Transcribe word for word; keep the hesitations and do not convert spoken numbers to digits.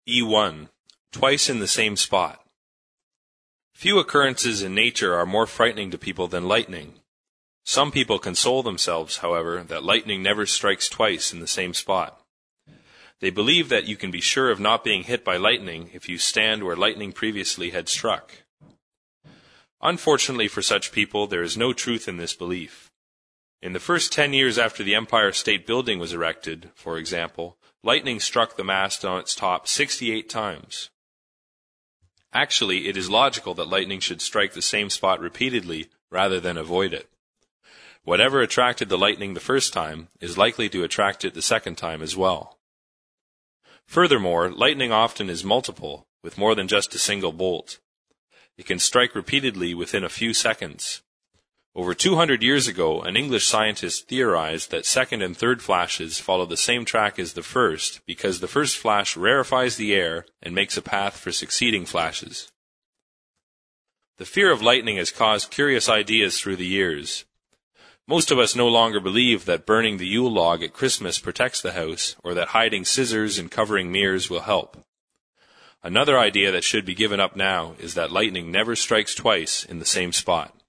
E one. Twice in the same spot. Few occurrences in nature are more frightening to people than lightning. Some people console themselves, however, that lightning never strikes twice in the same spot. They believe that you can be sure of not being hit by lightning if you stand where lightning previously had struck. Unfortunately for such people, there is no truth in this belief. In the first ten years after the Empire State Building was erected, for example, lightning struck the mast on its top sixty-eight times. Actually, it is logical that lightning should strike the same spot repeatedly rather than avoid it. Whatever attracted the lightning the first time is likely to attract it the second time as well. Furthermore, lightning often is multiple, with more than just a single bolt. It can strike repeatedly within a few seconds. Over two hundred years ago, an English scientist theorized that second and third flashes follow the same track as the first because the first flash rarefies the air and makes a path for succeeding flashes. The fear of lightning has caused curious ideas through the years. Most of us no longer believe that burning the Yule log at Christmas protects the house, or that hiding scissors and covering mirrors will help. Another idea that should be given up now is that lightning never strikes twice in the same spot.